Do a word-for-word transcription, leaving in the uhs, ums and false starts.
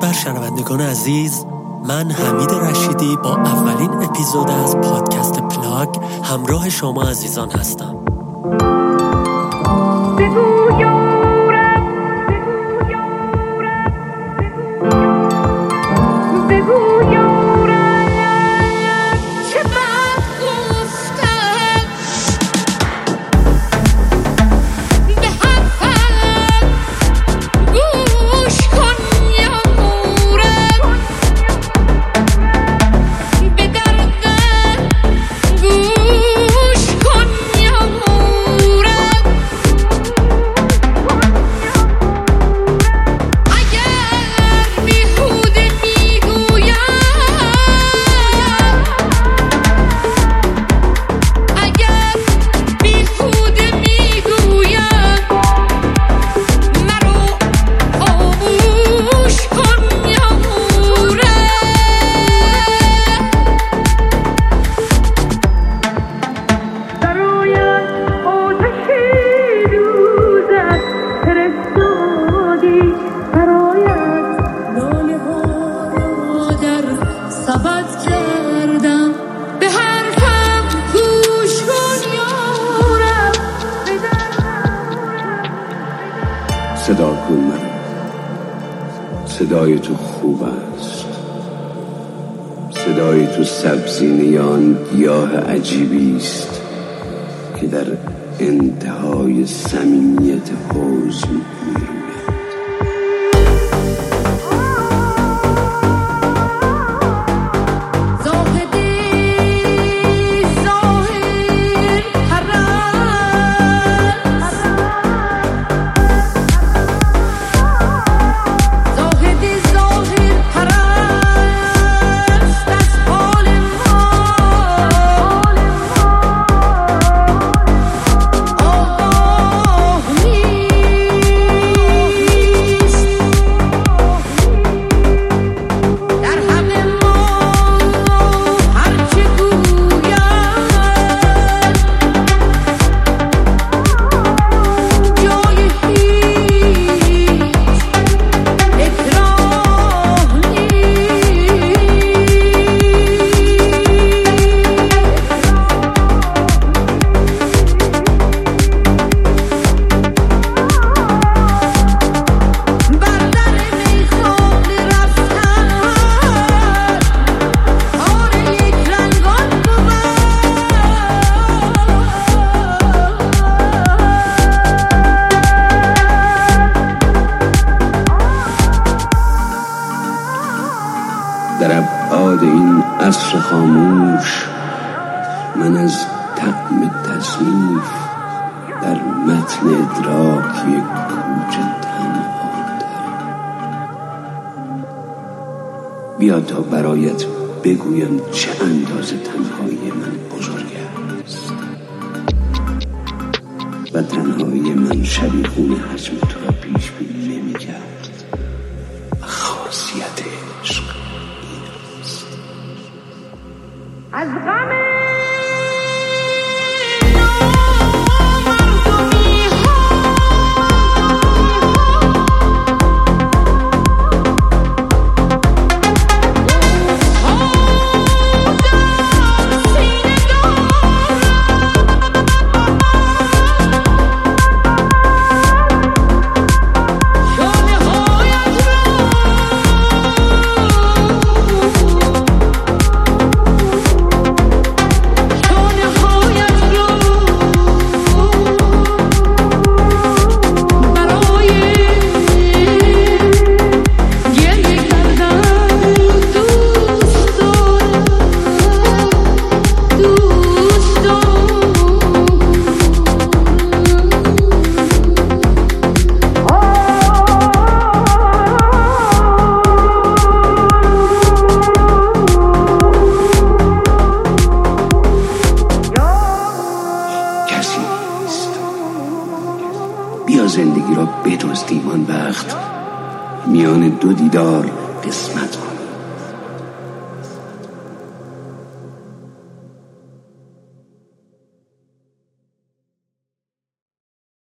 بر شنوندگان عزیز، من حمید رشیدی با اولین اپیزود از پادکست پلاگ همراه شما عزیزان هستم. صدا کن من، صدای تو خوب است، صدای تو سبزینه یا آن گیاه عجیبی است که در انتهای صمیمیت حوض میروید. در ابعاد این عصر خاموش من از طعم تصنیف در متن ادراک یک کوچه تنها دارم. بیا تا برایت بگویم چه اندازه تنهایی من بزرگ است و تنهایی من شبیخون حجم تو را پیش بینی نمی کرد و خاصیت عشق از غم بیا زندگی را بدزدیم آن وقت میان دو دیدار قسمت کن.